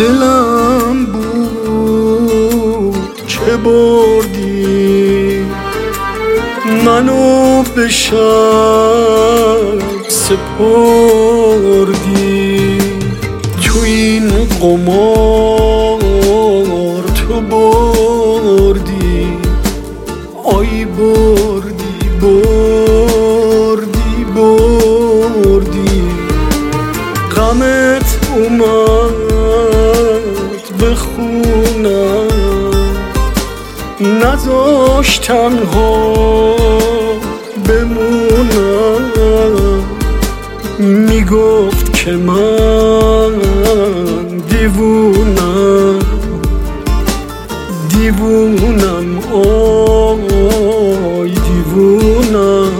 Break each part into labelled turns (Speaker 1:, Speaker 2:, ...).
Speaker 1: دلم بود که بردی منو به شب سپردی تو این قمار تو بردی آی بردی بردی بردی غمت اومد به خونم نذاشت تنها بمونم میگفت که من دیوونم دیوونم آی دیوونم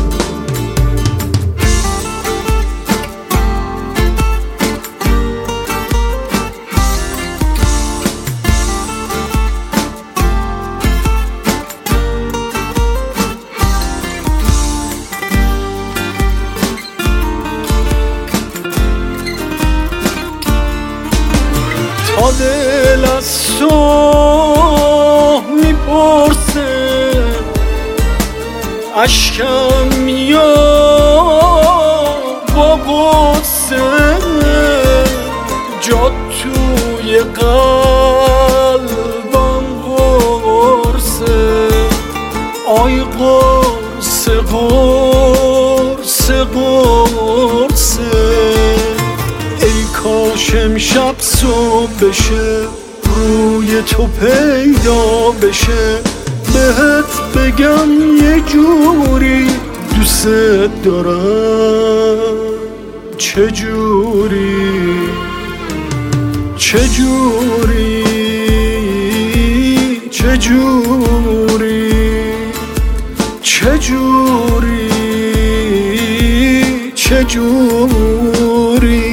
Speaker 1: تا دل از تو میپرسه اشکم میاد با غصه جا توی قلبم قرصه آی قرصه قرصه قرصه ای کاش امشب صبح بشه روی تو پیدا بشه بهت بگم یه جوری دوست دارم چجوری چجوری چجوری چجوری چجوری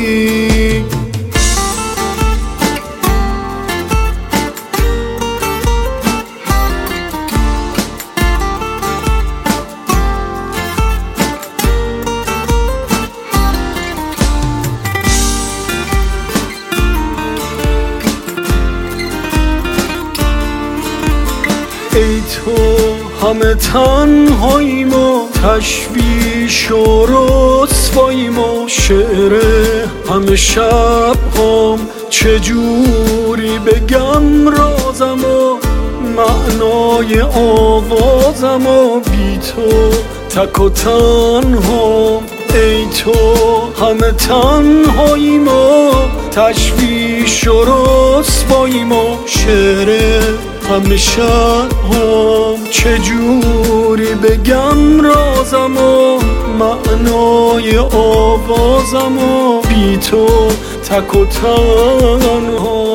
Speaker 1: ای تو همه تنهاییم و تشویش و رسواییم و شعر همه شب هم چجوری بگم رازم و معنای آوازم و بی تو تک و تنها ای تو همه تنهاییم و تشویش و رسواییم و شعر همه شب هم چجوری بگم رازم و معنای آوازم و بی تو تک و تنها